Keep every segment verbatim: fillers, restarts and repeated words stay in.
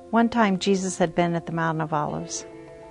One time Jesus had been at the Mount of Olives,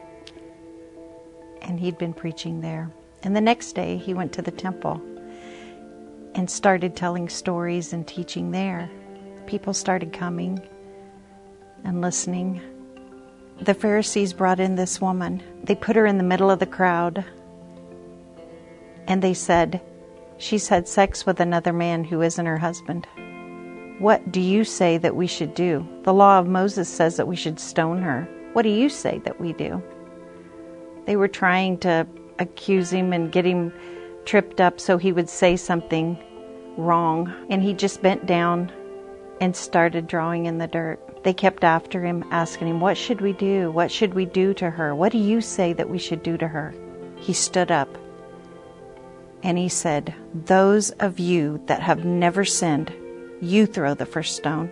and he'd been preaching there. And the next day he went to the temple and started telling stories and teaching there. People started coming and listening. The Pharisees brought in this woman. They put her in the middle of the crowd, and they said, "She's had sex with another man who isn't her husband. What do you say that we should do? The law of Moses says that we should stone her. What do you say that we do?" They were trying to accuse him and get him tripped up so he would say something wrong. And he just bent down and started drawing in the dirt. They kept after him, asking him, "What should we do? What should we do to her? What do you say that we should do to her?" He stood up and he said, "Those of you that have never sinned, you throw the first stone."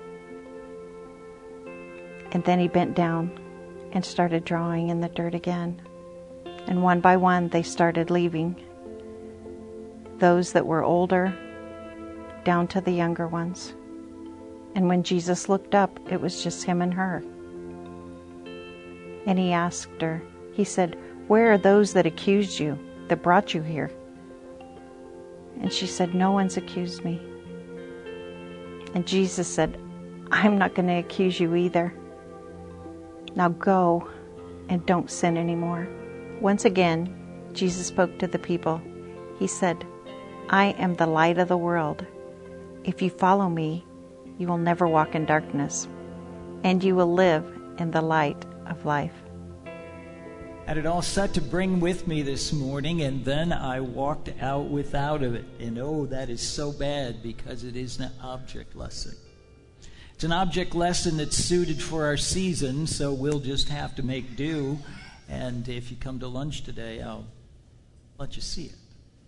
And then he bent down and started drawing in the dirt again. And one by one they started leaving. Those that were older, down to the younger ones. And when Jesus looked up, it was just him and her. And he asked her, he said, "Where are those that accused you, that brought you here?" And she said, "No one's accused me." And Jesus said, "I'm not going to accuse you either. Now go and don't sin anymore." Once again, Jesus spoke to the people. He said, "I am the light of the world. If you follow me, you will never walk in darkness, and you will live in the light of life." I had it all set to bring with me this morning, and then I walked out without it. And oh, that is so bad, because it is an object lesson. It's an object lesson that's suited for our season, so we'll just have to make do. And if you come to lunch today, I'll let you see it.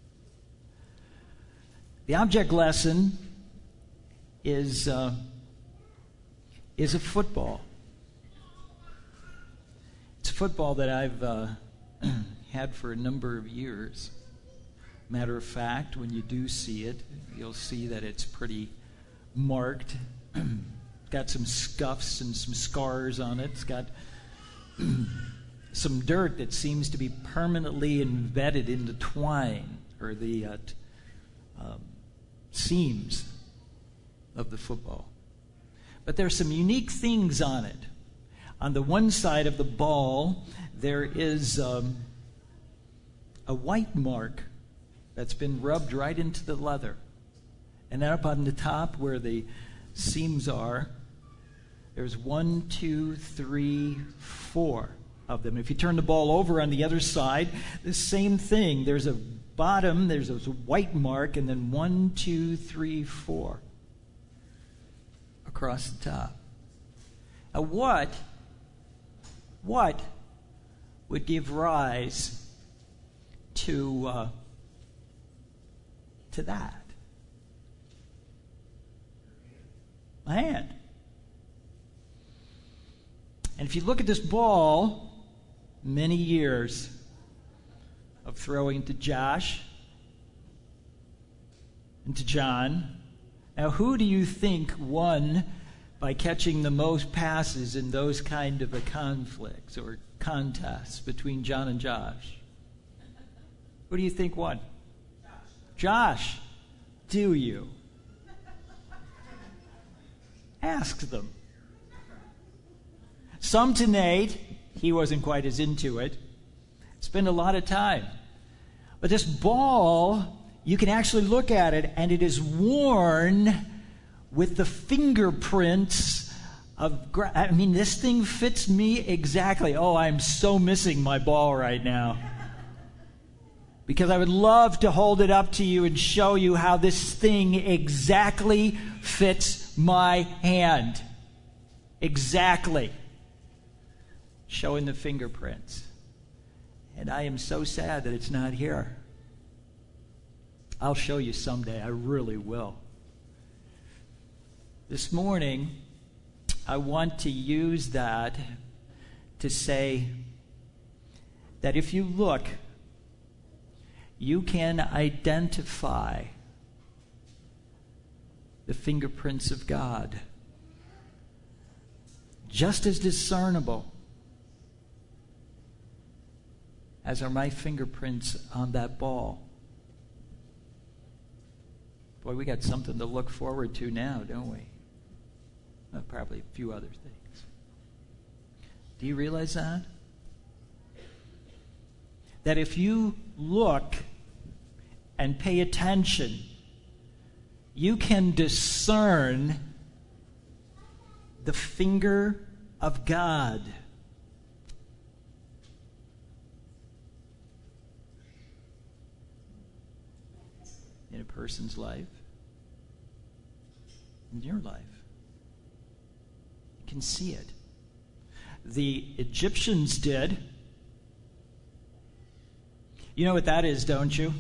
The object lesson is uh, is a football. It's a football that I've uh, had for a number of years. Matter of fact, when you do see it, you'll see that it's pretty marked. Got some scuffs and some scars on it. It's got some dirt that seems to be permanently embedded in the twine or the uh, t- um, seams of the football. But there are some unique things on it. On the one side of the ball, there is um, a white mark that's been rubbed right into the leather. And then up on the top where the seams are, there's one, two, three, four of them. If you turn the ball over on the other side, the same thing. There's a bottom, there's a white mark, and then one, two, three, four across the top. Now what, what would give rise to, uh, to that? A hand. And if you look at this ball, many years of throwing to Josh and to John. Now, who do you think won by catching the most passes in those kind of a conflicts or contests between John and Josh? Who do you think won? Josh. Josh. Do you? Ask them. Some to Nate, he wasn't quite as into it. Spend a lot of time. But this ball, you can actually look at it, and it is worn with the fingerprints of... Gra- I mean, this thing fits me exactly. Oh, I'm so missing my ball right now. Because I would love to hold it up to you and show you how this thing exactly fits my hand. Exactly. Showing the fingerprints. And I am so sad that it's not here. I'll show you someday. I really will. This morning, I want to use that to say that if you look, you can identify the fingerprints of God just as discernible as are my fingerprints on that ball. Boy, we got something to look forward to now, don't we? Well, probably a few other things. Do you realize that? That if you look and pay attention, you can discern the finger of God. In a person's life, in your life. You can see it. The Egyptians did. You know what that is, don't you?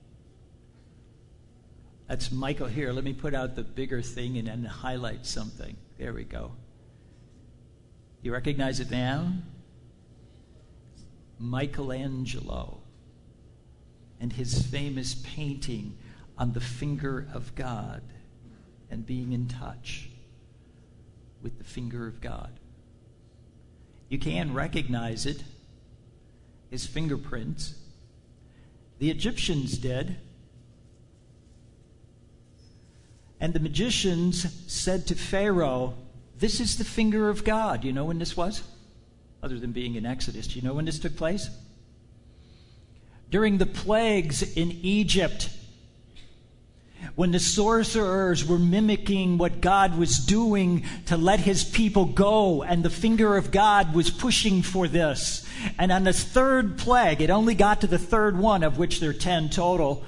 That's Michael. Here, let me put out the bigger thing and then highlight something. There we go. You recognize it now? Michelangelo and his famous painting on the finger of God and being in touch with the finger of God. You can recognize it, his fingerprints. The Egyptians did. And the magicians said to Pharaoh, "This is the finger of God." You know when this was? Other than being in Exodus. Do you know when this took place? During the plagues in Egypt, when the sorcerers were mimicking what God was doing to let his people go, and the finger of God was pushing for this. And on the third plague, it only got to the third one, of which there are ten total,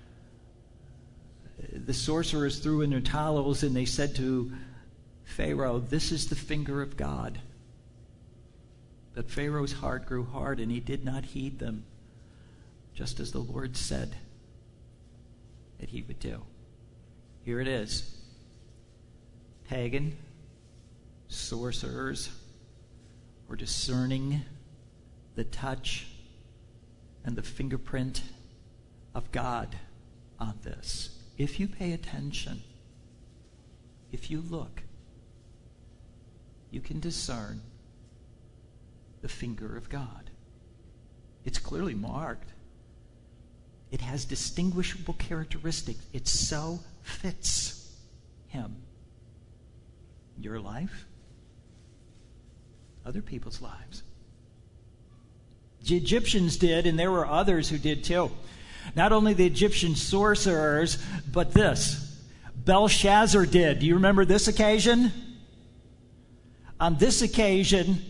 the sorcerers threw in their towels and they said to Pharaoh, "This is the finger of God." But Pharaoh's heart grew hard and he did not heed them, just as the Lord said that he would do. Here it is. Pagan sorcerers were discerning the touch and the fingerprint of God on this. If you pay attention, if you look, you can discern the finger of God. It's clearly marked. It has distinguishable characteristics. It so fits him. Your life, other people's lives. The Egyptians did, and there were others who did too. Not only the Egyptian sorcerers, but this. Belshazzar did. Do you remember this occasion? On this occasion,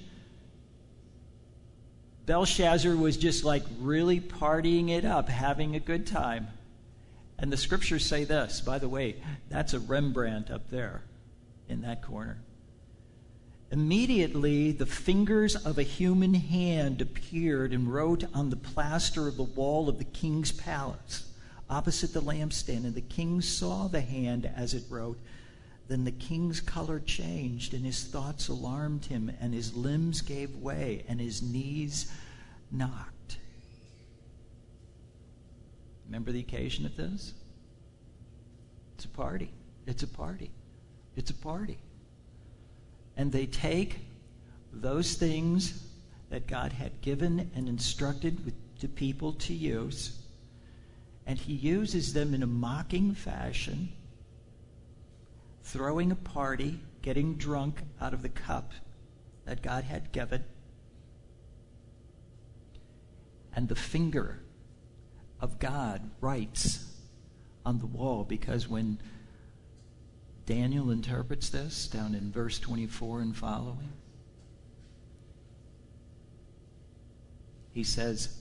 Belshazzar was just like really partying it up, having a good time. And the scriptures say this, by the way, that's a Rembrandt up there in that corner. Immediately, the fingers of a human hand appeared and wrote on the plaster of the wall of the king's palace, opposite the lampstand. And the king saw the hand as it wrote. Then the king's color changed, and his thoughts alarmed him, and his limbs gave way, and his knees knocked. Remember the occasion of this? It's a party. It's a party. It's a party. And they take those things that God had given and instructed with, to people to use, and he uses them in a mocking fashion, throwing a party, getting drunk out of the cup that God had given. And the finger of God writes on the wall, because when Daniel interprets this down in verse twenty-four and following, he says,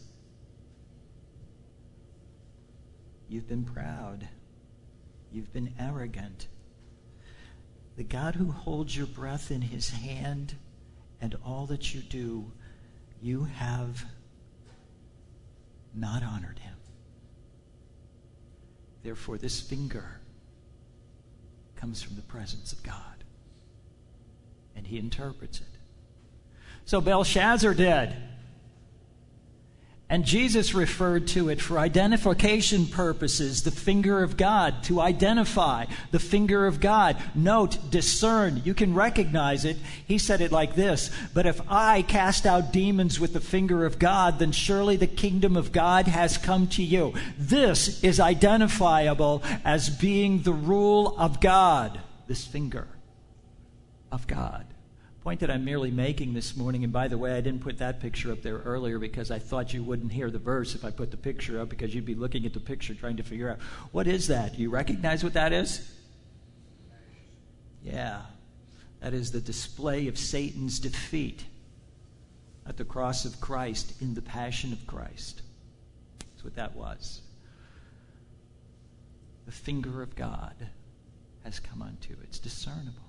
"You've been proud. You've been arrogant. The God who holds your breath in his hand and all that you do, you have not honored him. Therefore, this finger comes from the presence of God." And he interprets it. So Belshazzar did. And Jesus referred to it for identification purposes, the finger of God, to identify the finger of God. Note, discern. You can recognize it. He said it like this, but if I cast out demons with the finger of God, then surely the kingdom of God has come to you. This is identifiable as being the rule of God, this finger of God. Point that I'm merely making this morning, and by the way, I didn't put that picture up there earlier because I thought you wouldn't hear the verse if I put the picture up, because you'd be looking at the picture trying to figure out, what is that? Do you recognize what that is? Yeah, that is the display of Satan's defeat at the cross of Christ in the passion of Christ. That's what that was. The finger of God has come unto. It's discernible.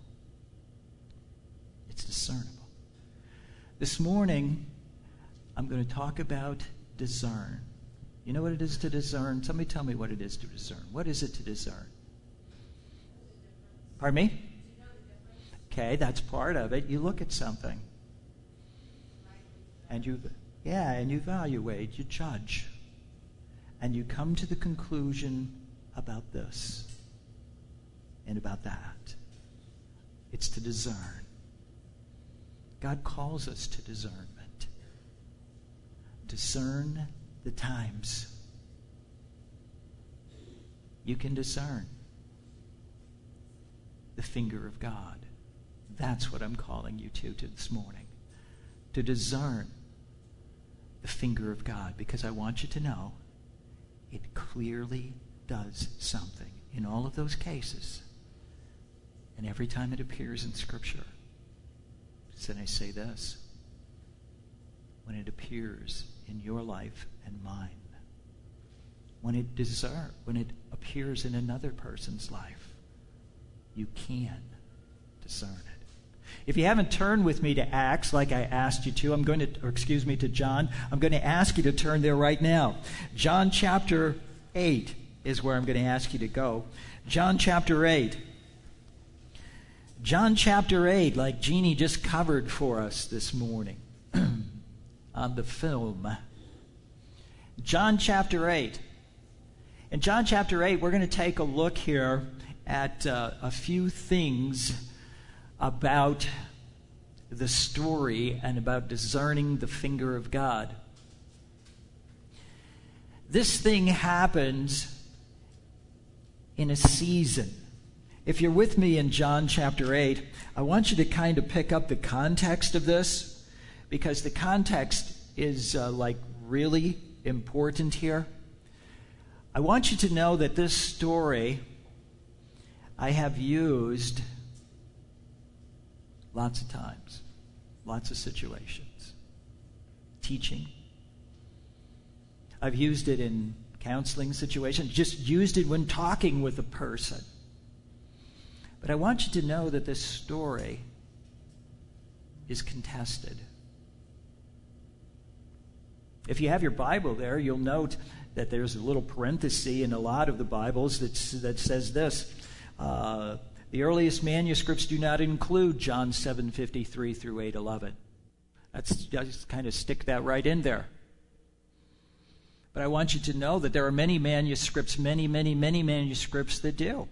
It's discernible. This morning, I'm going to talk about discern. You know what it is to discern? Somebody tell me what it is to discern. What is it to discern? Pardon me? Okay, that's part of it. You look at something. And you, yeah, and you evaluate, you judge. And you come to the conclusion about this and about that. It's to discern. God calls us to discernment. Discern the times. You can discern the finger of God. That's what I'm calling you to, to this morning. To discern the finger of God, because I want you to know it clearly does something in all of those cases and every time it appears in Scripture. Then I say this, when it appears in your life and mine, when it deserve, when it appears in another person's life, you can discern it. If you haven't turned with me to Acts like I asked you to, I'm going to, or excuse me, to John, I'm going to ask you to turn there right now. John chapter eight is where I'm going to ask you to go. John chapter eight. John chapter eight, like Jeannie just covered for us this morning on the film. John chapter eight. In John chapter eight, we're going to take a look here at uh, a few things about the story and about discerning the finger of God. This thing happens in a season. If you're with me in John chapter eight, I want you to kind of pick up the context of this, because the context is uh, like really important here. I want you to know that this story I have used lots of times, lots of situations. Teaching. I've used it in counseling situations, just used it when talking with a person. But I want you to know that this story is contested. If you have your Bible there, you'll note that there's a little parenthesis in a lot of the Bibles that, that says this. Uh, the earliest manuscripts do not include John seven fifty-three through eight eleven. That's just kind of stick that right in there. But I want you to know that there are many manuscripts, many, many, many manuscripts that do.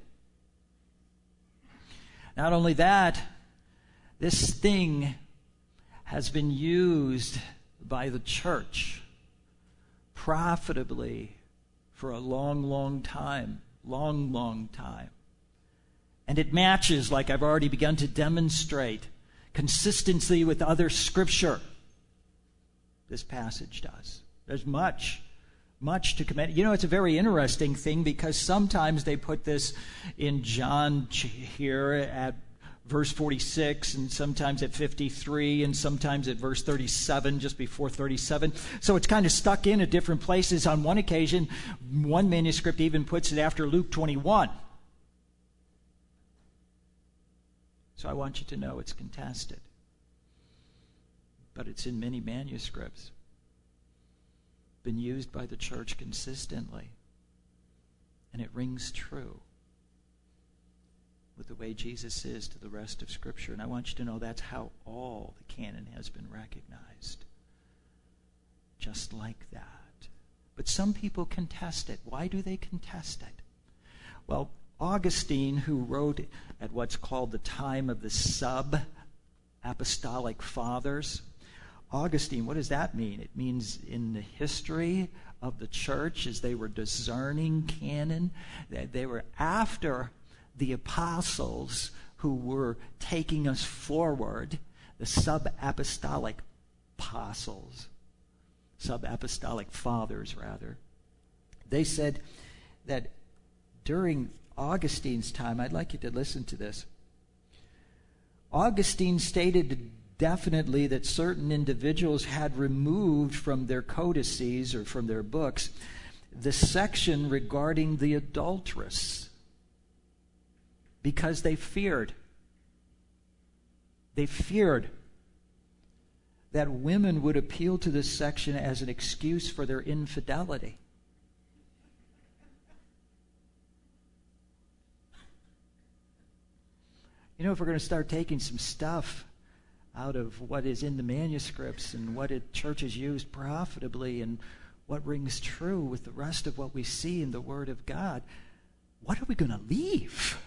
Not only that, this thing has been used by the church profitably for a long, long time. Long, long time. And it matches, like I've already begun to demonstrate, consistency with other Scripture. This passage does. There's much, much to commend. You know, it's a very interesting thing, because sometimes they put this in John here at verse forty-six, and sometimes at fifty-three, and sometimes at verse thirty-seven, just before thirty-seven. So it's kind of stuck in at different places. On one occasion, one manuscript even puts it after Luke twenty-one. So I want you to know it's contested. But it's in many manuscripts. Been used by the church consistently. And it rings true with the way Jesus is to the rest of Scripture. And I want you to know that's how all the canon has been recognized. just like that. But some people contest it. Why do they contest it? Well, Augustine, who wrote at what's called the time of the sub-apostolic fathers, Augustine, what does that mean? It means in the history of the church, as they were discerning canon, that they were after the apostles who were taking us forward, the sub-apostolic apostles, sub-apostolic fathers, rather. They said that during Augustine's time, I'd like you to listen to this. Augustine stated definitely that certain individuals had removed from their codices or from their books the section regarding the adulteress because they feared. They feared that women would appeal to this section as an excuse for their infidelity. You know, if we're going to start taking some stuff out of what is in the manuscripts and what it, churches used profitably and what rings true with the rest of what we see in the Word of God, what are we going to leave?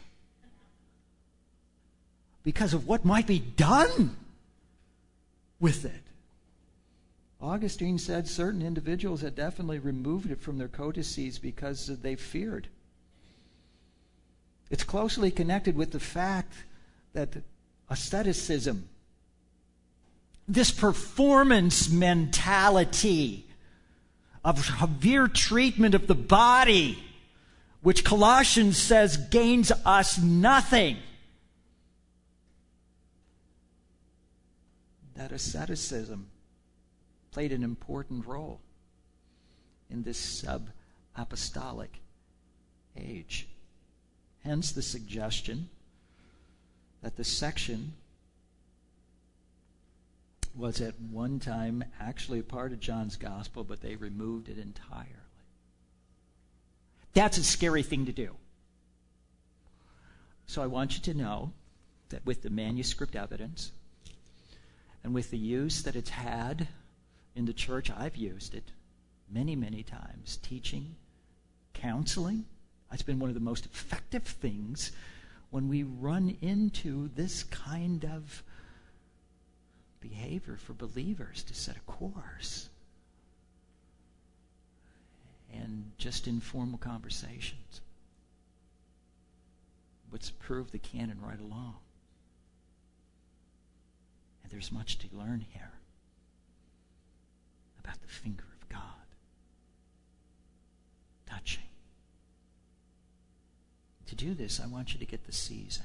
Because of what might be done with it. Augustine said certain individuals had definitely removed it from their codices because they feared. It's closely connected with the fact that asceticism, this performance mentality of severe treatment of the body, which Colossians says gains us nothing. That asceticism played an important role in this sub-apostolic age. Hence the suggestion that the section was at one time actually a part of John's gospel, but they removed it entirely. That's a scary thing to do. So I want you to know that with the manuscript evidence and with the use that it's had in the church, I've used it many, many times, teaching, counseling. It's been one of the most effective things when we run into this kind of behavior for believers to set a course and just informal conversations. What's proved the canon right along. And there's much to learn here about the finger of God touching. To do this, I want you to get the season.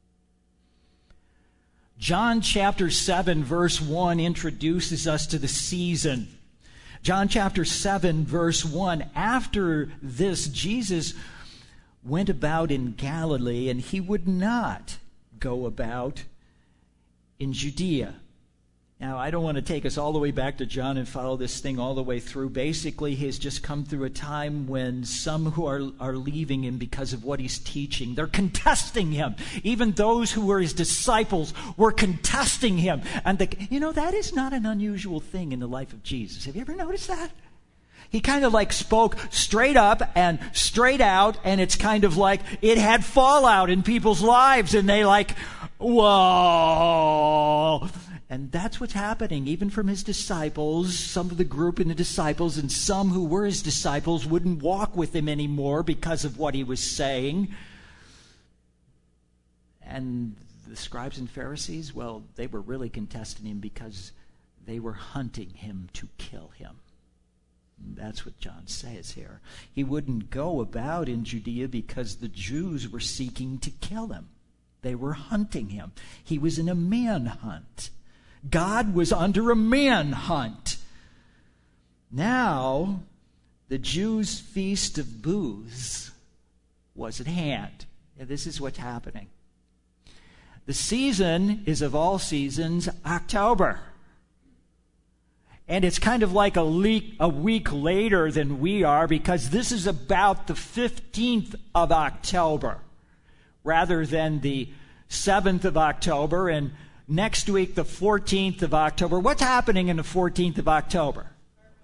John chapter seven, verse one introduces us to the season. John chapter seven, verse one, after this, Jesus went about in Galilee, and he would not go about in Judea. Now, I don't want to take us all the way back to John and follow this thing all the way through. Basically, he has just come through a time when some who are, are leaving him because of what he's teaching, they're contesting him. Even those who were his disciples were contesting him. And the, you know, that is not an unusual thing in the life of Jesus. Have you ever noticed that? He kind of like spoke straight up and straight out, and it's kind of like it had fallout in people's lives, and they like, whoa. And that's what's happening, even from his disciples. Some of the group in the disciples and some who were his disciples wouldn't walk with him anymore because of what he was saying. And the scribes and Pharisees, well, they were really contesting him because they were hunting him to kill him. And that's what John says here. He wouldn't go about in Judea because the Jews were seeking to kill him. They were hunting him. He was in a manhunt. God was under a manhunt. Now, the Jews' feast of booths was at hand. And this is what's happening. The season is of all seasons, October. And it's kind of like a, leak, a week later than we are, because this is about the fifteenth of October rather than the seventh of October. And next week, the fourteenth of October. What's happening in the fourteenth of October?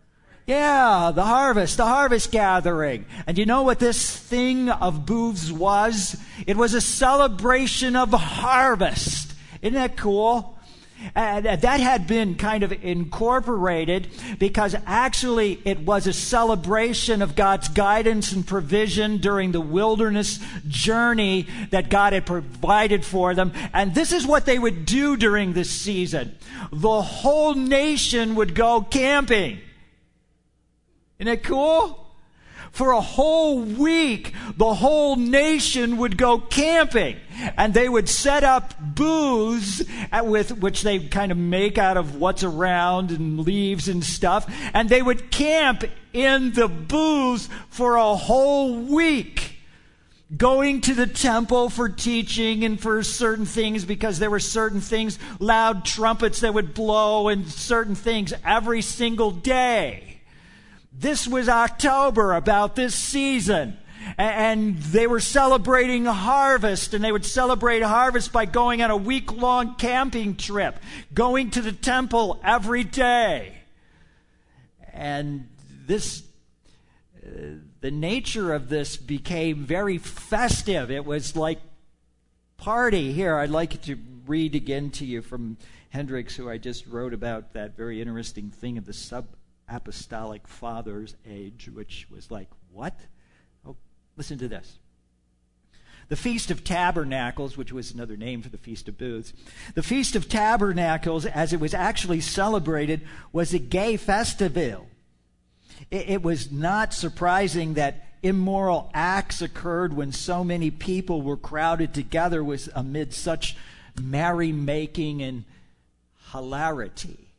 Yeah, the harvest, the harvest gathering. And you know what this thing of booths was? It was a celebration of harvest. Isn't that cool? And that had been kind of incorporated because actually it was a celebration of God's guidance and provision during the wilderness journey that God had provided for them. And this is what they would do during this season. The whole nation would go camping. Isn't it cool? For a whole week, the whole nation would go camping. And they would set up booths, with which they kind of make out of what's around and leaves and stuff. And they would camp in the booths for a whole week, going to the temple for teaching and for certain things, because there were certain things, loud trumpets that would blow and certain things every single day. This was October, about this season. And they were celebrating harvest, and they would celebrate harvest by going on a week-long camping trip, going to the temple every day. And this, uh, the nature of this became very festive. It was like party. Here, I'd like to read again to you from Hendricks, who I just wrote about that very interesting thing of the sub-apostolic father's age, which was like, what? Oh, listen to this. The Feast of Tabernacles, which was another name for the Feast of Booths, the Feast of Tabernacles, as it was actually celebrated, was a gay festival. It, it was not surprising that immoral acts occurred when so many people were crowded together with, amid such merrymaking and hilarity,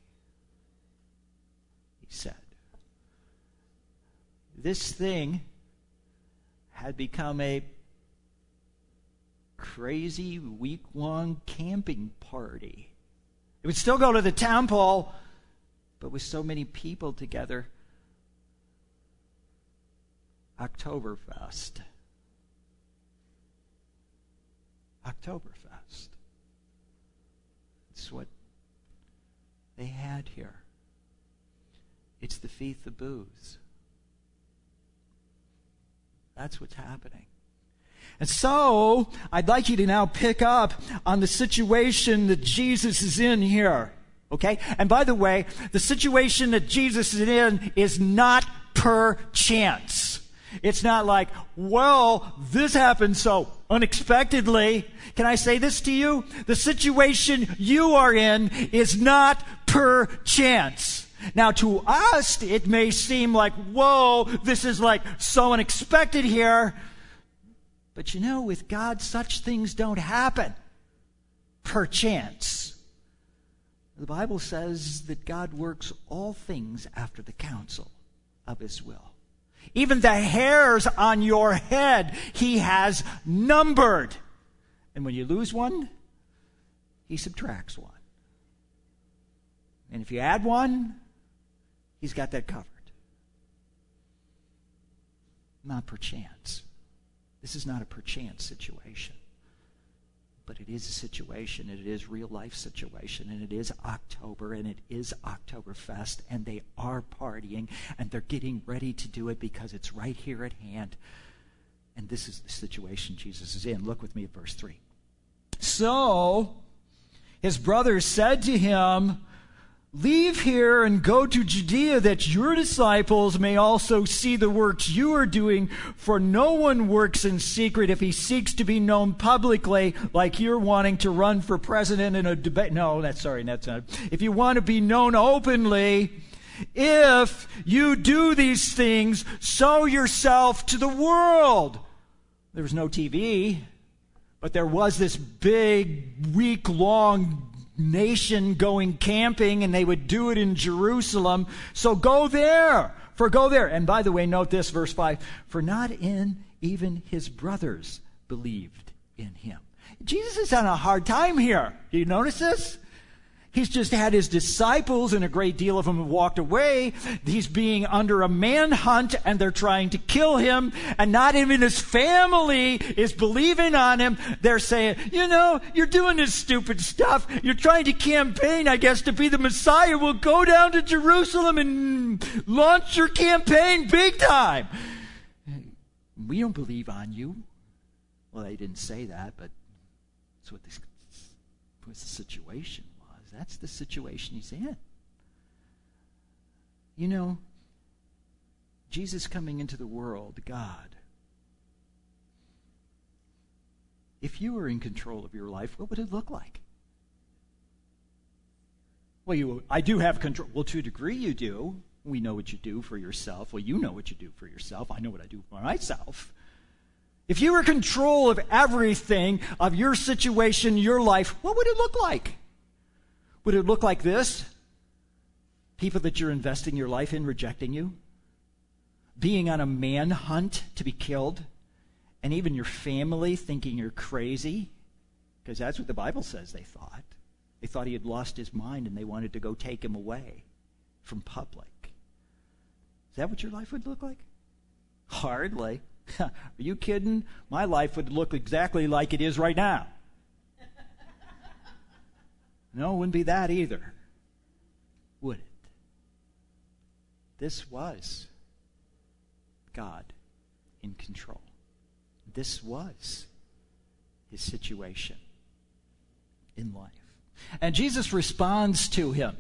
he said. This thing had become a crazy week-long camping party. It would still go to the temple, but with so many people together, Oktoberfest. Oktoberfest. It's what they had here. It's the Feast of Booths. That's what's happening. And so, I'd like you to now pick up on the situation that Jesus is in here. Okay? And by the way, the situation that Jesus is in is not per chance. It's not like, well, this happened so unexpectedly. Can I say this to you? The situation you are in is not per chance. Now, to us, it may seem like, whoa, this is like so unexpected here. But you know, with God, such things don't happen per chance. The Bible says that God works all things after the counsel of His will. Even the hairs on your head, He has numbered. And when you lose one, He subtracts one. And if you add one, He's got that covered. Not perchance. This is not a perchance situation. But it is a situation, and it is real life situation, and it is October, and it is Oktoberfest, and they are partying, and they're getting ready to do it because it's right here at hand. And this is the situation Jesus is in. Look with me at verse three. So, his brothers said to him, "Leave here and go to Judea, that your disciples may also see the works you are doing. For no one works in secret if he seeks to be known publicly," like you're wanting to run for president in a debate. No, that's sorry, that's not. If you want to be known openly, if you do these things, show yourself to the world. There was no T V, but there was this big week-long nation going camping, and they would do it in Jerusalem. So go there, for go there. And by the way, note this, verse five, for not in even his brothers believed in him. Jesus is on a hard time here. Do you notice this? He's just had his disciples, and a great deal of them have walked away. He's being under a manhunt, and they're trying to kill him. And not even his family is believing on him. They're saying, you know, you're doing this stupid stuff. You're trying to campaign, I guess, to be the Messiah. We'll go down to Jerusalem and launch your campaign big time. We don't believe on you. Well, they didn't say that, but that's what this was the situation. That's the situation he's in. You know, Jesus coming into the world, God. If you were in control of your life, what would it look like? Well, you, I do have control. Well, to a degree you do. We know what you do for yourself. Well, you know what you do for yourself. I know what I do for myself. If you were in control of everything, of your situation, your life, what would it look like? Would it look like this? People that you're investing your life in rejecting you? Being on a manhunt to be killed? And even your family thinking you're crazy? Because that's what the Bible says they thought. They thought he had lost his mind and they wanted to go take him away from public. Is that what your life would look like? Hardly. Are you kidding? My life would look exactly like it is right now. No, it wouldn't be that either, would it? This was God in control. This was his situation in life. And Jesus responds to him.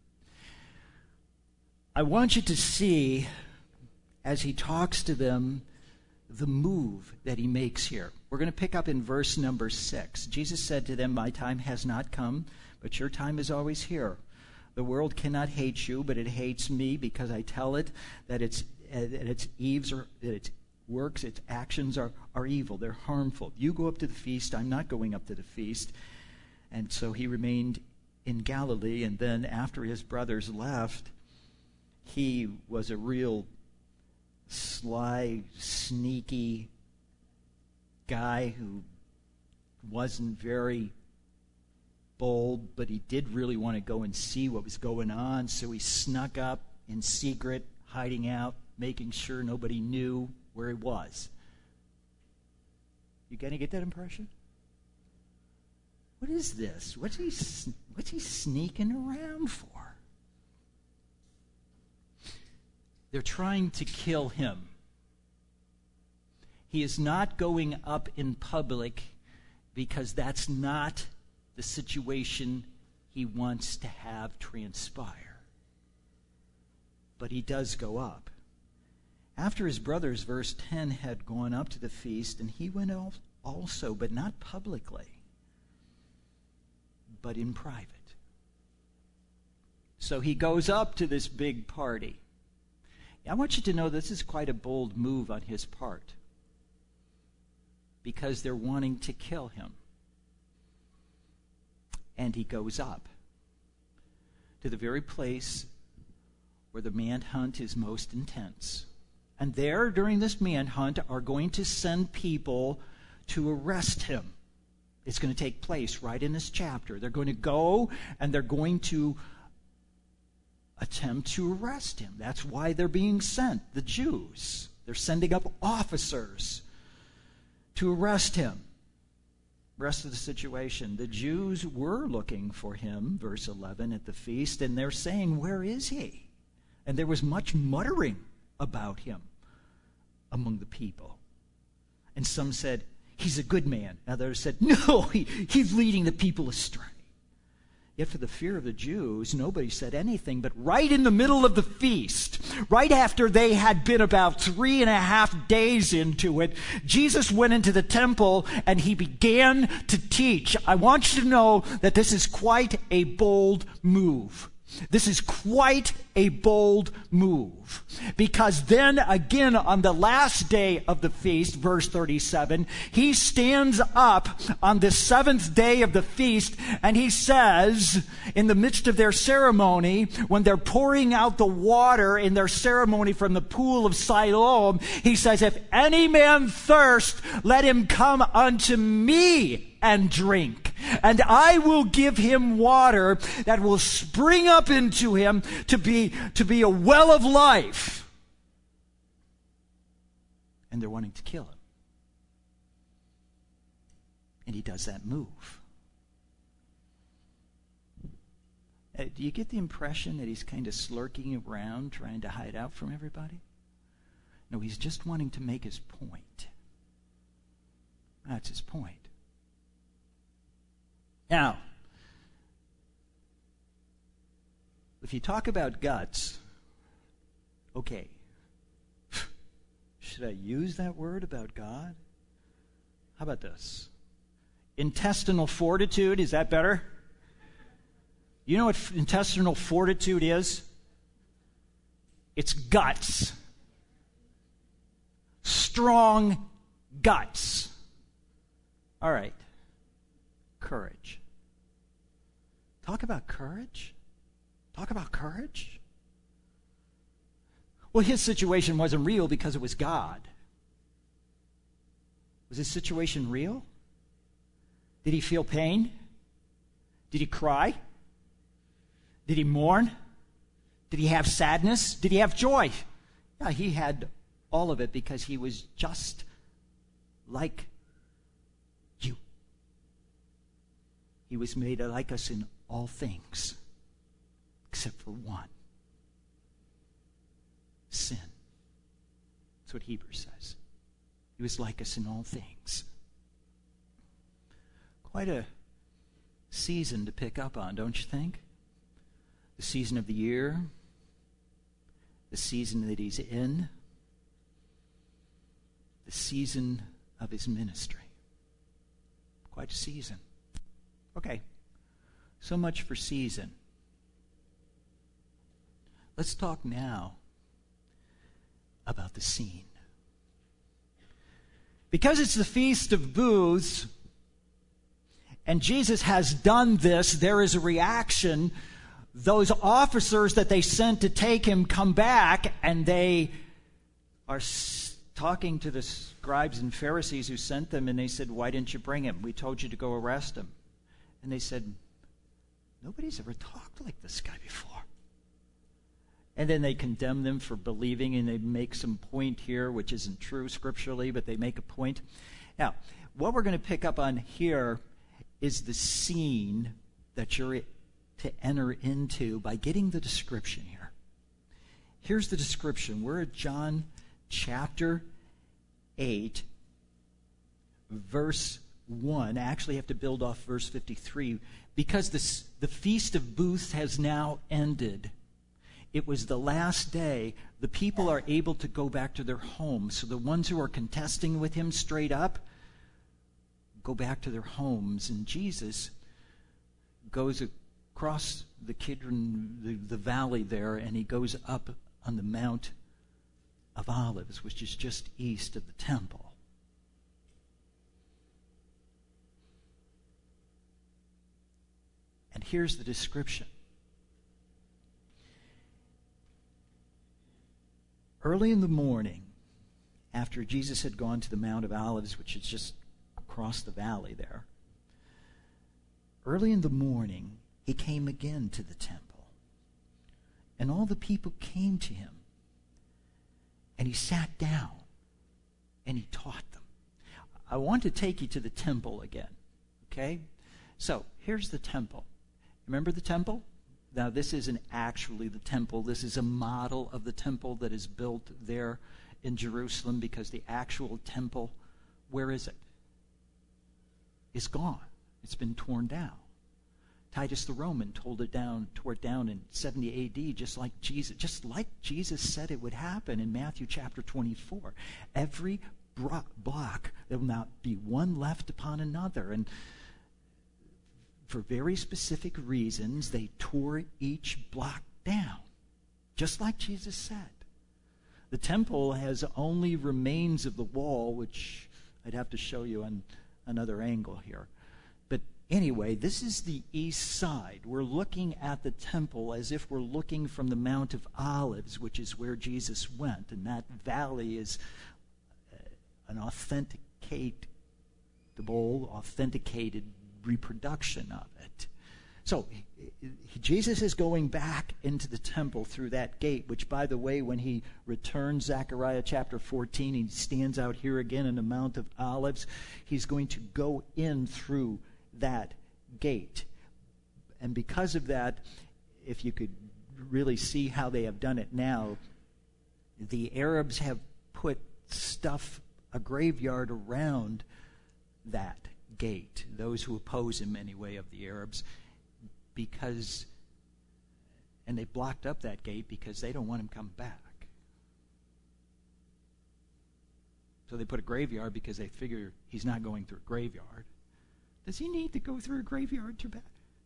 I want you to see, as he talks to them, the move that he makes here. We're going to pick up in verse number six. Jesus said to them, my time has not come, but your time is always here. The world cannot hate you, but it hates me because I tell it that its that its eves are that its works, its actions are, are evil. They're harmful. You go up to the feast. I'm not going up to the feast. And so he remained in Galilee, and then after his brothers left, he was a real sly, sneaky guy who wasn't very bold, but he did really want to go and see what was going on, so he snuck up in secret, hiding out, making sure nobody knew where he was. You gonna get that impression? What is this? What's he, what's he sneaking around for? They're trying to kill him. He is not going up in public because that's not the situation he wants to have transpire. But he does go up. After his brothers, verse ten, had gone up to the feast, and he went also, but not publicly, but in private. So he goes up to this big party. I want you to know this is quite a bold move on his part, because they're wanting to kill him. And he goes up to the very place where the manhunt is most intense. And there, during this manhunt, are going to send people to arrest him. It's going to take place right in this chapter. They're going to go and they're going to attempt to arrest him. That's why they're being sent, the Jews. They're sending up officers to arrest him. Rest of the situation. The Jews were looking for him, verse eleven, at the feast, and they're saying, where is he? And there was much muttering about him among the people. And some said, he's a good man. Others said, no, he, he's leading the people astray. Yet for the fear of the Jews, nobody said anything. But right in the middle of the feast, right after they had been about three and a half days into it, Jesus went into the temple and he began to teach. I want you to know that this is quite a bold move. This is quite a bold move. Because then again on the last day of the feast, verse thirty-seven, he stands up on the seventh day of the feast and he says, in the midst of their ceremony, when they're pouring out the water in their ceremony from the pool of Siloam, he says, if any man thirst, let him come unto me and drink. And I will give him water that will spring up into him to be, to be a well of life. And they're wanting to kill him. And he does that move. Uh, do you get the impression that he's kind of slurking around, trying to hide out from everybody? No, he's just wanting to make his point. That's his point. Now, if you talk about guts, okay. Should I use that word about God? How about this? Intestinal fortitude, is that better? You know what f- intestinal fortitude is? It's guts. Strong guts. All right. Courage. Talk about courage? Talk about courage? Well, his situation wasn't real because it was God. Was his situation real? Did he feel pain? Did he cry? Did he mourn? Did he have sadness? Did he have joy? Yeah, he had all of it because he was just like you. He was made like us in all things, except for one. Sin. That's what Hebrews says. He was like us in all things. Quite a season to pick up on, don't you think? The season of the year, the season that he's in, the season of his ministry. Quite a season. Okay, so much for season. Let's talk now about the scene. Because it's the Feast of Booths, and Jesus has done this, there is a reaction. Those officers that they sent to take him come back, and they are talking to the scribes and Pharisees who sent them, and they said, "Why didn't you bring him? We told you to go arrest him." And they said, "Nobody's ever talked like this guy before." And then they condemn them for believing, and they make some point here, which isn't true scripturally, but they make a point. Now, what we're going to pick up on here is the scene that you're to enter into by getting the description here. Here's the description. We're at John chapter eight, verse one. I actually have to build off verse fifty-three because this, the Feast of Booths has now ended. It was the last day. The people are able to go back to their homes. So the ones who are contesting with him straight up go back to their homes. And Jesus goes across the Kidron, the, the valley there, and he goes up on the Mount of Olives, which is just east of the temple. And here's the description. Early in the morning, after Jesus had gone to the Mount of Olives, which is just across the valley there, early in the morning, he came again to the temple. And all the people came to him. And he sat down and he taught them. I want to take you to the temple again. Okay? So, here's the temple. Remember the temple? Now, this isn't actually the temple. This is a model of the temple that is built there in Jerusalem, because the actual temple, where is it? It's gone. It's been torn down. Titus the Roman told it down, tore it down in seventy A D, just like Jesus, just like Jesus said it would happen in Matthew chapter twenty-four. Every block, there will not be one left upon another. And for very specific reasons, they tore each block down, just like Jesus said. The temple has only remains of the wall, which I'd have to show you on another angle here. But anyway, this is the east side. We're looking at the temple as if we're looking from the Mount of Olives, which is where Jesus went. And that valley is an authenticatable, authenticated reproduction of it. So Jesus is going back into the temple through that gate, which, by the way, when he returns, Zechariah chapter fourteen, he stands out here again in the Mount of Olives. He's going to go in through that gate. And because of that, if you could really see how they have done it now, the Arabs have put stuff, a graveyard around that gate, those who oppose him anyway of the Arabs, because, and they blocked up that gate because they don't want him coming back. So they put a graveyard because they figure he's not going through a graveyard. Does he need to go through a graveyard too bad?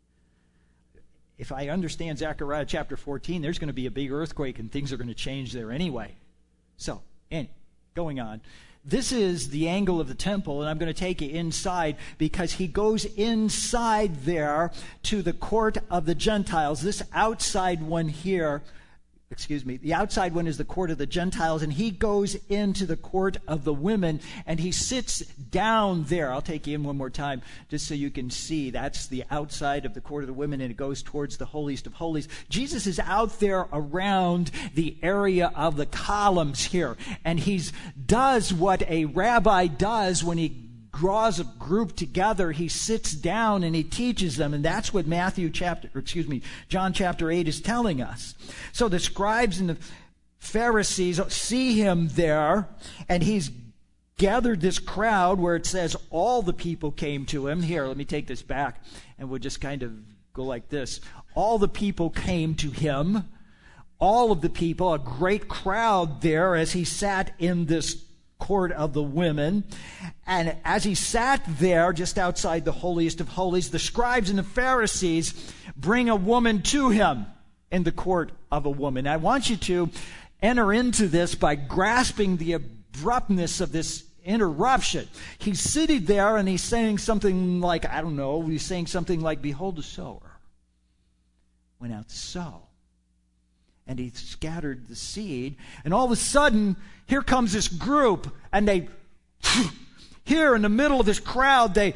If I understand Zechariah chapter fourteen, there's going to be a big earthquake and things are going to change there anyway. So, and going on. This is the angle of the temple, and I'm going to take you inside because he goes inside there to the court of the Gentiles. This outside one here, excuse me, the outside one is the court of the Gentiles, and he goes into the court of the women, and he sits down there. I'll take you in one more time just so you can see. That's the outside of the court of the women, and it goes towards the holiest of holies. Jesus is out there around the area of the columns here, and he does what a rabbi does when he draws a group together. He sits down and he teaches them, and that's what Matthew chapter, or excuse me, John chapter eight is telling us. So the scribes and the Pharisees see him there, and he's gathered this crowd where it says all the people came to him. Here, let me take this back, and we'll just kind of go like this. All the people came to him. All of the people, a great crowd there as he sat in this court of the women. And as he sat there just outside the holiest of holies, the scribes and the Pharisees bring a woman to him in the court of a woman. I want you to enter into this by grasping the abruptness of this interruption. He's sitting there and he's saying something like, I don't know, he's saying something like, behold, the sower went out to sow. And he scattered the seed. And all of a sudden, here comes this group. And they, here in the middle of this crowd, they,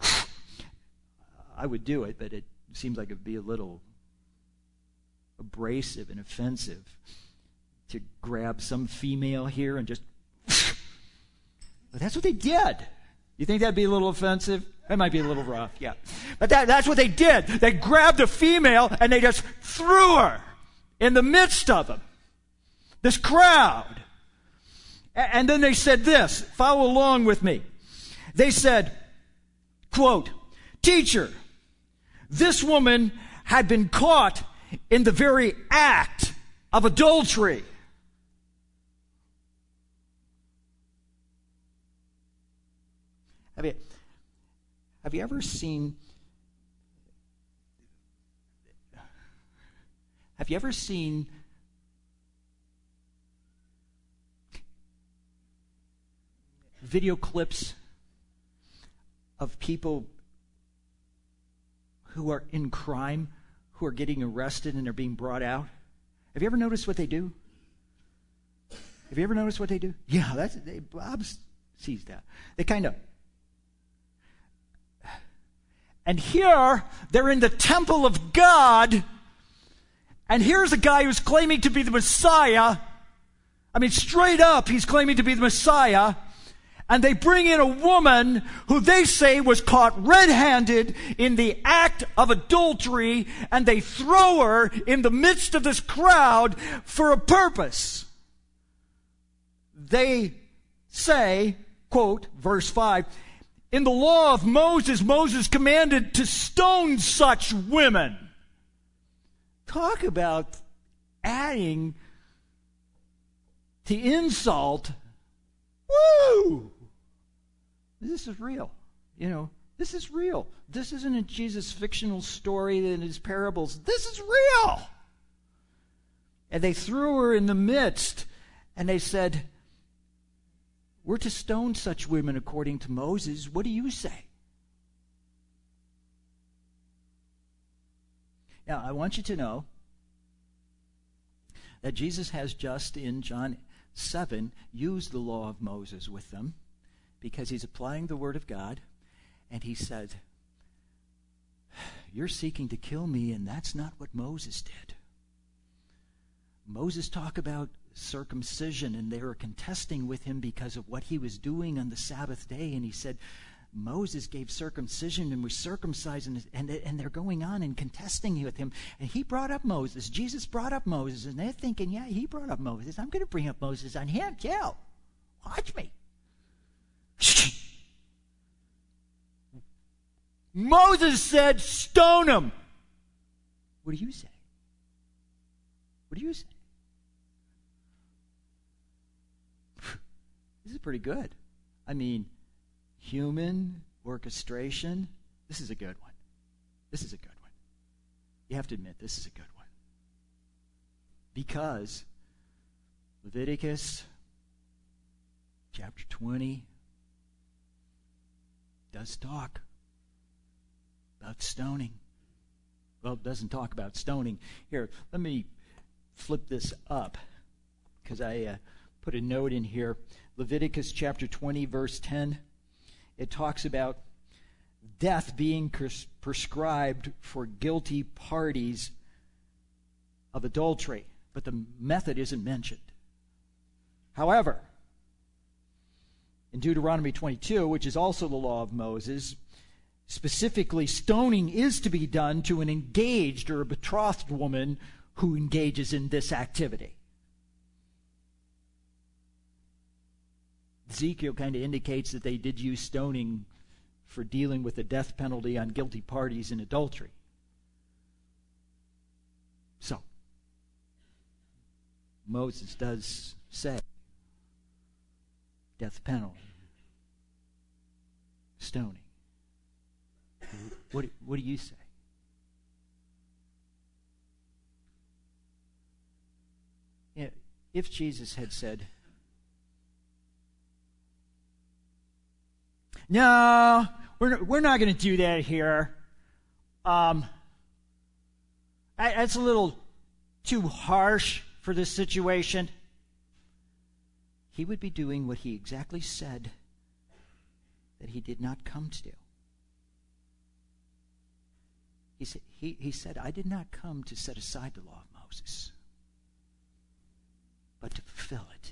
I would do it, but it seems like it would be a little abrasive and offensive to grab some female here and just, but that's what they did. You think that'd be a little offensive? That might be a little rough, yeah. But that, that's what they did. They grabbed a female and they just threw her in the midst of them, this crowd. And then they said this, follow along with me. They said, quote, "Teacher, this woman had been caught in the very act of adultery." Have you, have you ever seen Have you ever seen video clips of people who are in crime, who are getting arrested and they're being brought out? Have you ever noticed what they do? Have you ever noticed what they do? Yeah, that's they, Bob sees that. They kind of, and here they're in the temple of God. And here's a guy who's claiming to be the Messiah. I mean, straight up, he's claiming to be the Messiah. And they bring in a woman who they say was caught red-handed in the act of adultery, and they throw her in the midst of this crowd for a purpose. They say, quote, verse five, "In the law of Moses, Moses commanded to stone such women." Talk about adding to insult. Woo! This is real. You know, this is real. This isn't a Jesus fictional story in his parables. This is real. And they threw her in the midst, and they said, "We're to stone such women according to Moses. What do you say?" Now, I want you to know that Jesus has just in John seven used the law of Moses with them because he's applying the word of God, and he said, you're seeking to kill me, and that's not what Moses did. Moses talked about circumcision, and they were contesting with him because of what he was doing on the Sabbath day. And he said, Moses gave circumcision and was circumcised, and, and, and they're going on and contesting with him. And he brought up Moses. Jesus brought up Moses, and they're thinking, yeah, he brought up Moses. I'm going to bring up Moses on him, too. Watch me. Moses said, stone him. What do you say? What do you say? This is pretty good. I mean, human orchestration. This is a good one. This is a good one. You have to admit, this is a good one. Because Leviticus chapter twenty does talk about stoning. Well, it doesn't talk about stoning. Here, let me flip this up because I uh, put a note in here. Leviticus chapter twenty, verse ten. It talks about death being pres- prescribed for guilty parties of adultery, but the method isn't mentioned. However, in Deuteronomy twenty-two, which is also the law of Moses, specifically stoning is to be done to an engaged or a betrothed woman who engages in this activity. Ezekiel kind of indicates that they did use stoning for dealing with the death penalty on guilty parties in adultery. So, Moses does say death penalty, stoning. What, what do you say? Yeah, if Jesus had said, no, we're, we're not going to do that here. Um, I, that's a little too harsh for this situation. He would be doing what he exactly said that he did not come to do. He said, he, he said, I did not come to set aside the law of Moses, but to fulfill it.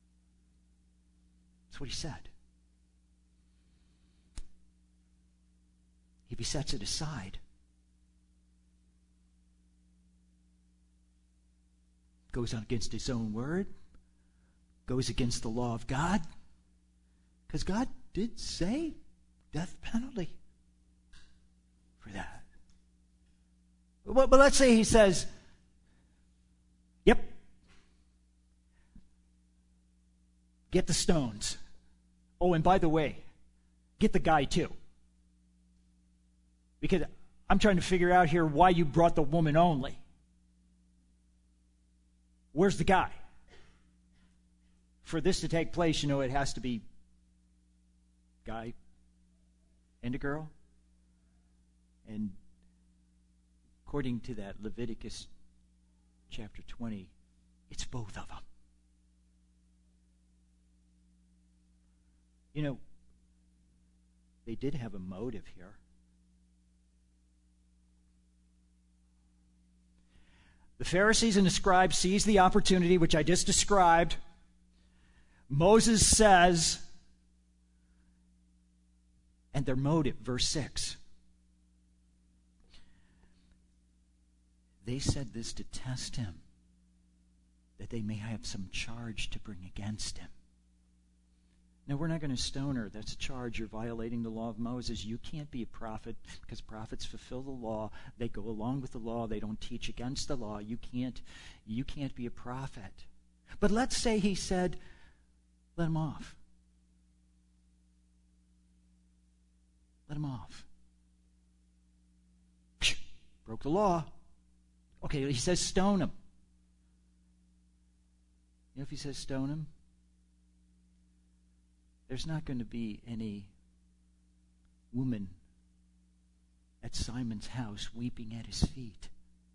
That's what he said. If he sets it aside, goes on against his own word, goes against the law of God, because God did say death penalty for that. But, but let's say he says, yep, get the stones. Oh, and by the way, get the guy too. Because I'm trying to figure out here why you brought the woman only. Where's the guy? For this to take place, you know, it has to be guy and a girl. And according to that Leviticus chapter twenty, it's both of them. You know, they did have a motive here. The Pharisees and the scribes seize the opportunity, which I just described. Moses says, and their motive, verse six. They said this to test him, that they may have some charge to bring against him. Now, we're not going to stone her. That's a charge. You're violating the law of Moses. You can't be a prophet because prophets fulfill the law. They go along with the law. They don't teach against the law. You can't, you can't be a prophet. But let's say he said, let him off. Let him off. Broke the law. Okay, he says stone him. You know, if he says stone him, there's not going to be any woman at Simon's house weeping at his feet.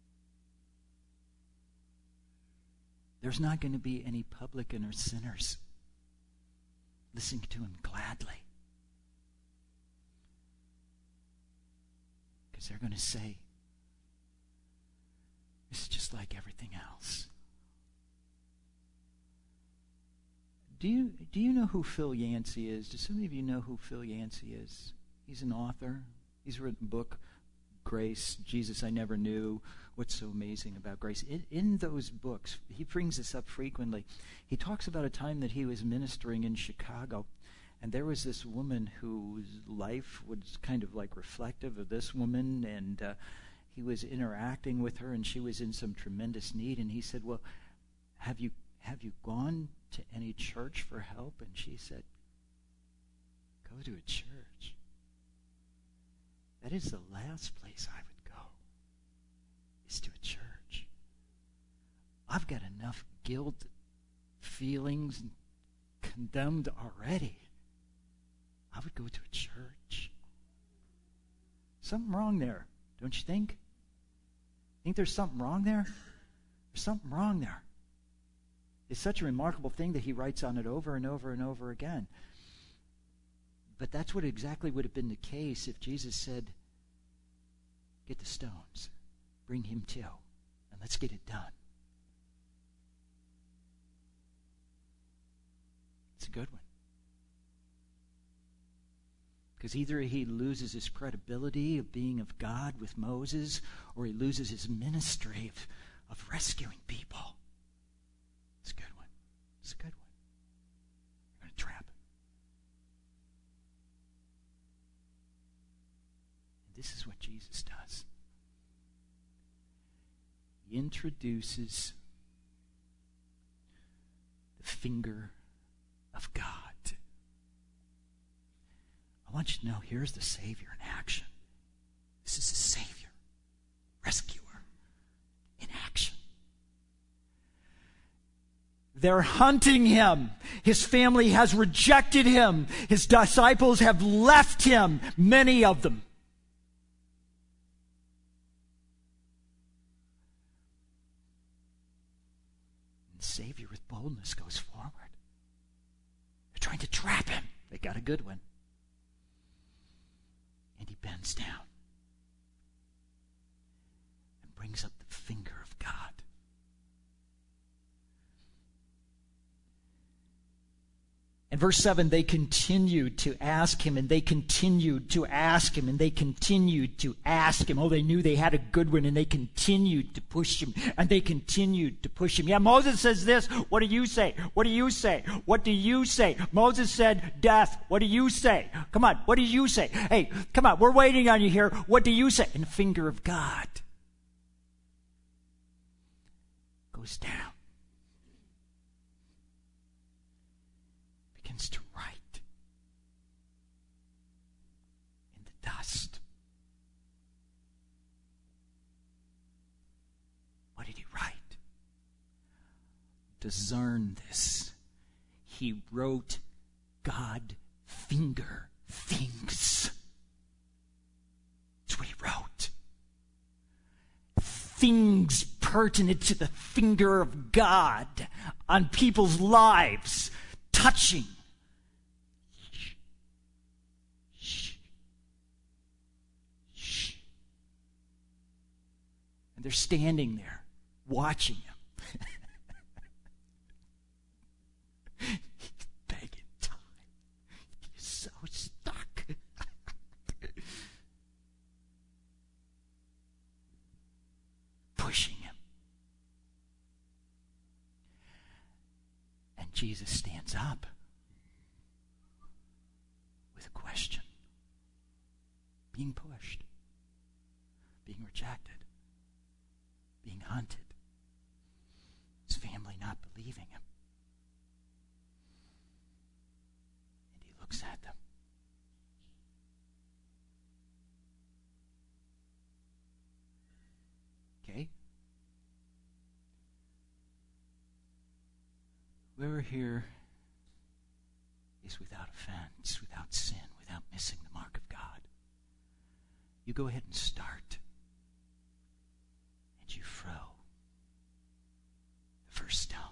There's not going to be any publican or sinners listening to him gladly. because they're going to say, this is just like everything else. Do you, do you know who Phil Yancey is? Do some of you know who Phil Yancey is? He's an author. He's written a book, Grace, Jesus I Never Knew, What's So Amazing About Grace. In, in those books, he brings this up frequently. He talks about a time that he was ministering in Chicago, and there was this woman whose life was kind of like reflective of this woman, and uh, he was interacting with her, and she was in some tremendous need, and he said, well, have you have you gone to any church for help? And she said, go to a church. That is the last place I would go, is to a church. I've got enough guilt, feelings, and condemned already. I would go to a church. Something wrong there, don't you think? Think there's something wrong there? There's something wrong there. It's such a remarkable thing that he writes on it over and over and over again. But that's what exactly would have been the case if Jesus said, get the stones, bring him too, and let's get it done. It's a good one. Because either he loses his credibility of being of God with Moses, or he loses his ministry of, of rescuing people. It's a good one. It's a good one. You're going to trap him. And this is what Jesus does. He introduces the finger of God. I want you to know, here's the Savior in action. This is the Savior, rescuer in action. They're hunting him. His family has rejected him. His disciples have left him, many of them. And the Savior with boldness goes forward. They're trying to trap him. They got a good one. And he bends down and brings up the finger of God. In verse seven, they continued to ask him, and they continued to ask him, and they continued to ask him. Oh, they knew they had a good one, and they continued to push him, and they continued to push him. Yeah, Moses says this. What do you say? What do you say? What do you say? Moses said death. What do you say? Come on, what do you say? Hey, come on, we're waiting on you here. What do you say? And the finger of God goes down. Begins to write in the dust. What did he write? Discern this. He wrote, God finger things. That's what he wrote. Things pertinent to the finger of God on people's lives. Touching. Shh. Shh. Shh. And they're standing there, watching him. He's begging time. He's so stuck. Pushing him. And Jesus stands up with a question. Being pushed. Being rejected. Being hunted. His family not believing him. And he looks at them. Okay? Whoever here is without offense, without sin, without missing the mark of God, you go ahead and start. And you throw the first stone.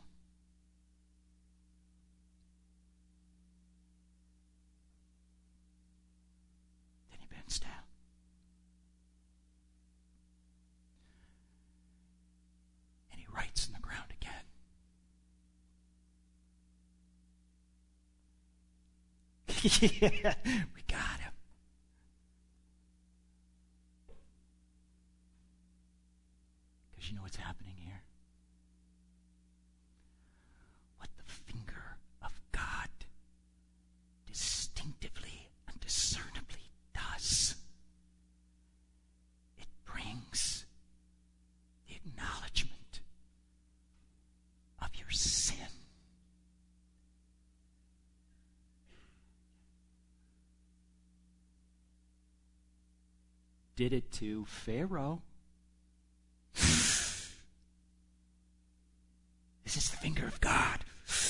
Then he bends down. Yeah, we got him. Because you know what's happening here? What the finger of God distinctively and discernibly does, it brings the acknowledgement of your sin. Did it to Pharaoh. This is the finger of God.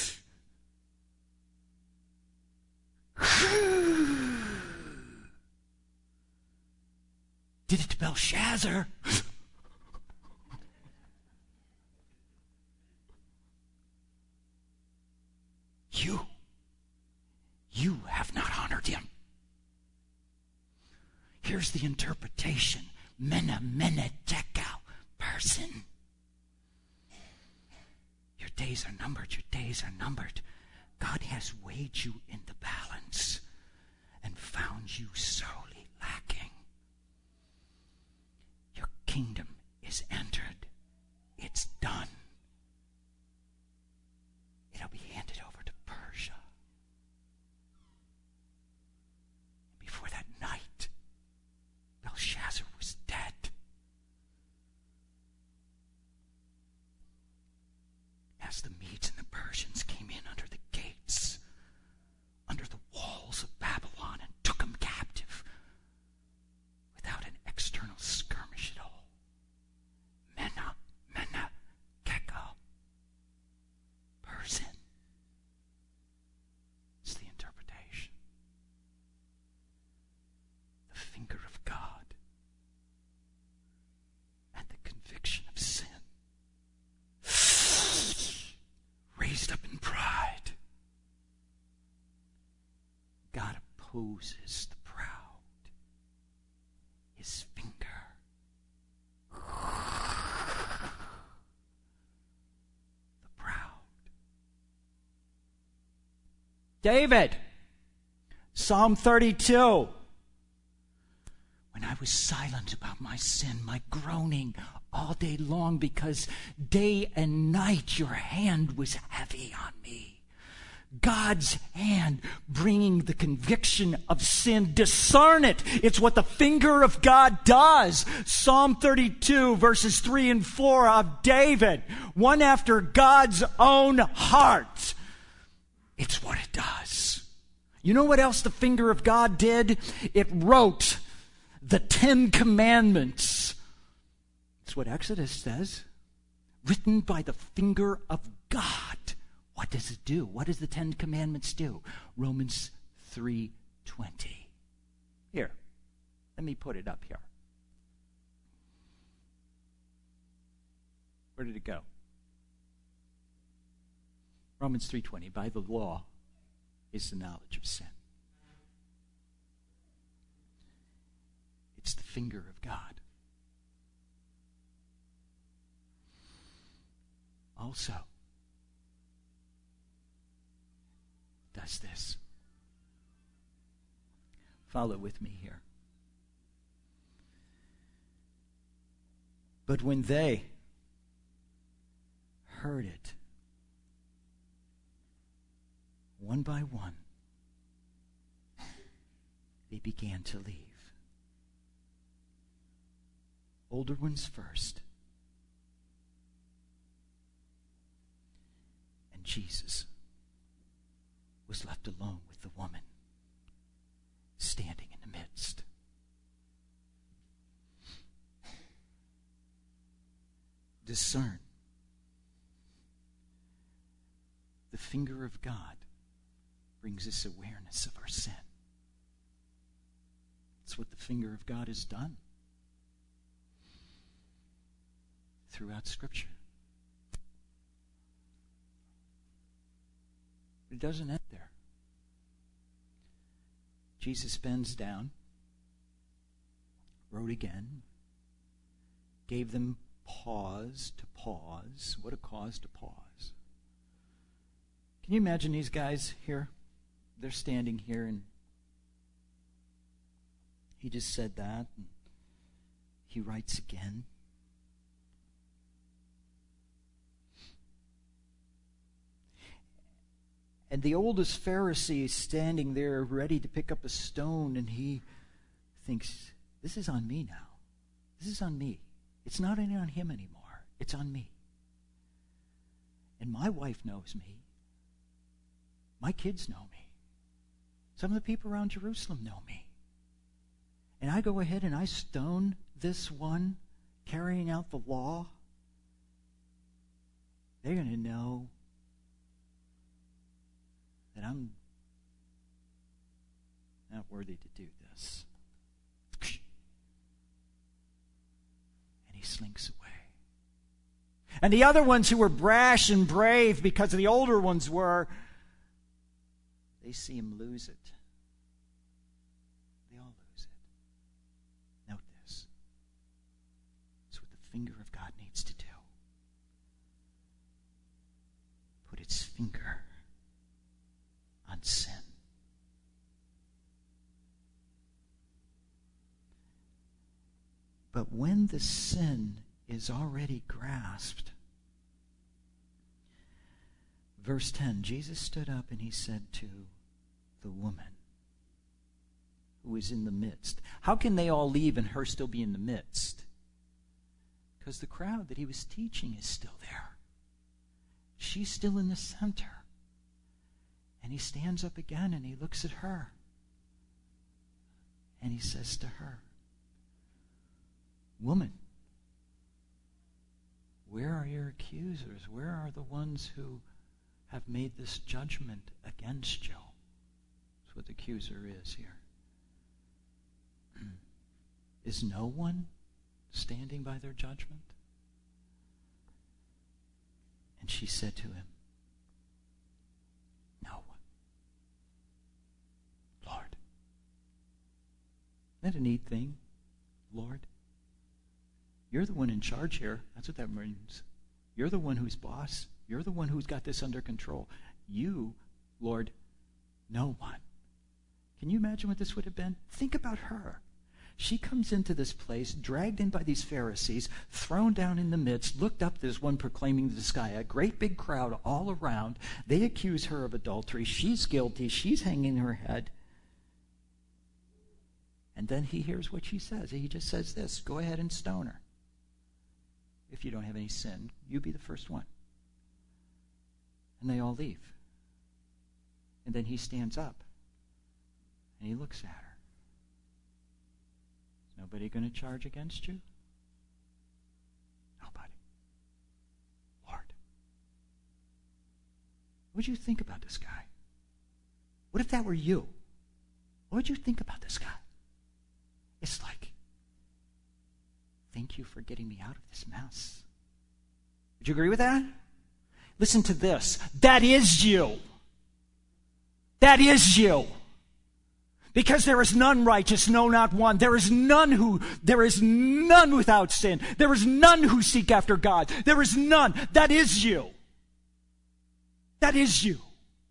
Did it to Belshazzar. You, you have not honored him. Here's the interpretation. Mene, mene, tekel, person. Your days are numbered, your days are numbered. God has weighed you in the balance and found you sorely lacking. Your kingdom is entered. It's done. It'll be handed over to Persia. And before that night, Belshazzar was dead. As the Medes and the Persians came in under the gates, under the walls of Babylon, and took him captive without an external skirmish at all. Mene, mene, tekel, person. It's the interpretation. The finger of God and the conviction of sin. Raised up in pride. God opposes the proud. His finger. The proud. David, Psalm thirty-two. When I was silent about my sin, my groaning all day long, because day and night your hand was heavy on me. God's hand bringing the conviction of sin. Discern it. It's what the finger of God does. Psalm thirty-two, verses three and four of David, one after God's own heart. It's what it does. You know what else the finger of God did? It wrote the Ten Commandments. That's what Exodus says. Written by the finger of God. What does it do? What does the Ten Commandments do? Romans three twenty. Here, let me put it up here. Where did it go? Romans three twenty. By the law is the knowledge of sin. It's the finger of God. Also does this. Follow with me here. But when they heard it, one by one, they began to leave. Older ones first. And Jesus was left alone with the woman standing in the midst. Discern. The finger of God brings us awareness of our sin. It's what the finger of God has done throughout Scripture. It doesn't end there. Jesus bends down, wrote again, gave them pause to pause. What a cause to pause. Can you imagine these guys here they're standing here, and he just said that, and he writes again. And the oldest Pharisee is standing there ready to pick up a stone, and he thinks, this is on me now. This is on me. It's not on him anymore. It's on me. And my wife knows me. My kids know me. Some of the people around Jerusalem know me. And I go ahead and I stone this one carrying out the law. They're going to know that I'm not worthy to do this. And he slinks away. And the other ones who were brash and brave, because the older ones were, they see him lose it. They all lose it. Note this. It's what the finger of God needs to do. Put its finger on sin. But when the sin is already grasped, verse ten, Jesus stood up and he said to the woman who was in the midst. How can they all leave and her still be in the midst? Because the crowd that he was teaching is still there. She's still in the center. And he stands up again and he looks at her. And he says to her, woman, where are your accusers? Where are the ones who have made this judgment against you? That's what the accuser is here. Is no one standing by their judgment? And she said to him, no one. Lord. Isn't that a neat thing? Lord. You're the one in charge here. That's what that means. You're the one who's boss. You're the one who's got this under control. You, Lord, no one. Can you imagine what this would have been? Think about her. She comes into this place, dragged in by these Pharisees, thrown down in the midst, looked up, there's one proclaiming the sky, a great big crowd all around. They accuse her of adultery. She's guilty. She's hanging her head. And then he hears what she says. He just says this, go ahead and stone her. If you don't have any sin, you be the first one. And they all leave. And then he stands up and he looks at her. Is nobody going to charge against you? Nobody. Lord. What would you think about this guy? What if that were you? What would you think about this guy? It's like, thank you for getting me out of this mess. Would you agree with that? Listen to this. That is you. That is you. Because there is none righteous, no, not one. There is none who, there is none without sin. There is none who seek after God. There is none. That is you. That is you.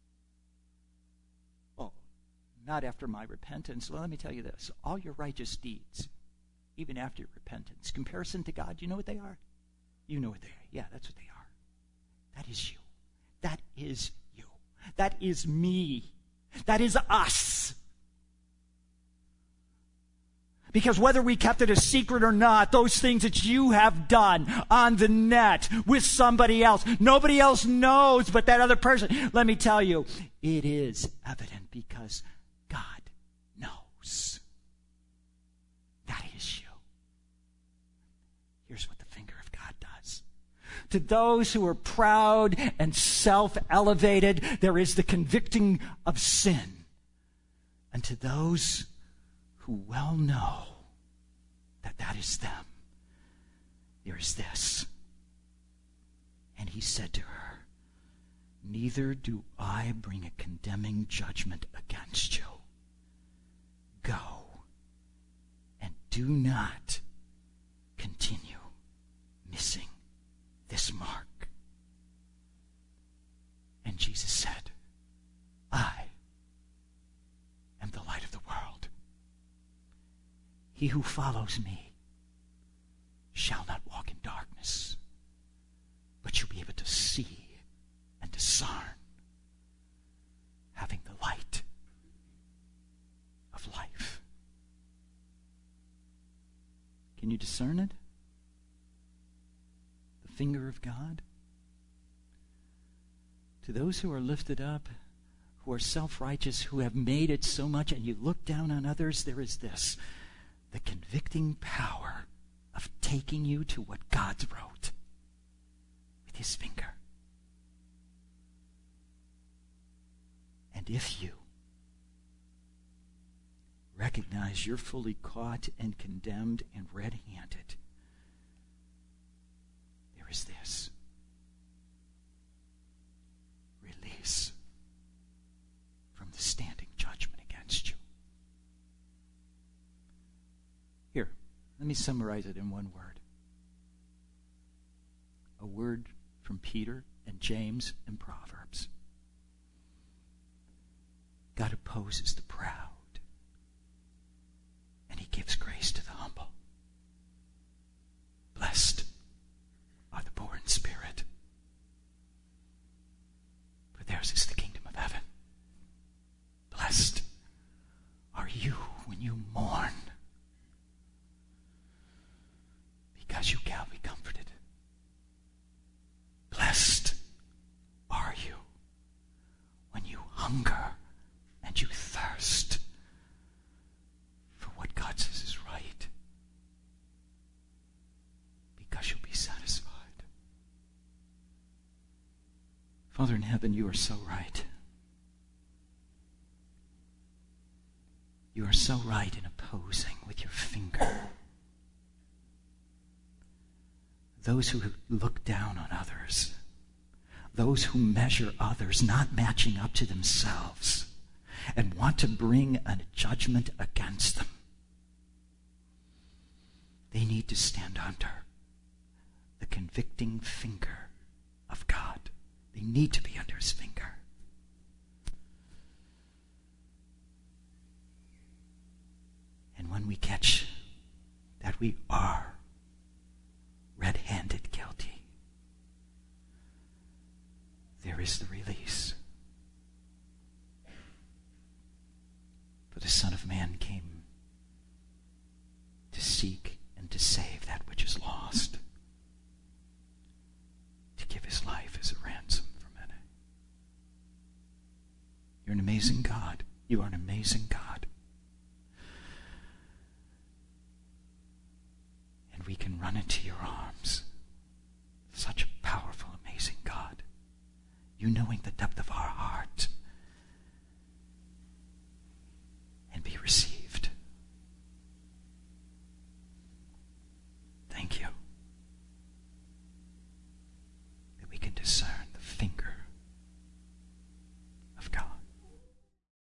Well, not after my repentance. Well, let me tell you this. All your righteous deeds, even after your repentance, comparison to God, you know what they are? You know what they are. Yeah, that's what they are. That is you. That is you. That is me. That is us. Because whether we kept it a secret or not, those things that you have done on the net with somebody else, nobody else knows but that other person. Let me tell you, it is evident because God knows. That is you. Here's what the finger of God does. To those who are proud and self-elevated, there is the convicting of sin. And to those who well know that that is them, there is this. And he said to her, neither do I bring a condemning judgment against you. Go and do not continue missing this mark. And Jesus said, I He who follows me shall not walk in darkness, but you'll be able to see and discern, having the light of life. Can you discern it? The finger of God? To those who are lifted up, who are self-righteous, who have made it so much, and you look down on others, there is this, the convicting power of taking you to what God wrote with his finger. And if you recognize you're fully caught and condemned and red-handed, there is this release from the standing judgment against you. Here, let me summarize it in one word. A word from Peter and James and Proverbs. God opposes the proud, and he gives grace to the humble. Blessed are the poor in spirit, for theirs is the kingdom of heaven. Blessed are you when you mourn, because you shall be comforted. Blessed are you when you hunger and you thirst for what God says is right, because you'll be satisfied. Father in heaven, you are so right. You are so right in opposing with your finger those who look down on others, those who measure others not matching up to themselves and want to bring a judgment against them. They need to stand under the convicting finger of God. They need to be under his finger. And when we catch that we are red-handed guilty, there is the release. For the Son of Man came to seek and to save that which is lost, to give his life as a ransom for many. You're an amazing God. You are an amazing God. And we can run into your arms. Such a powerful, amazing God. You knowing the depth of our heart. And be received. Thank you that we can discern the finger of God.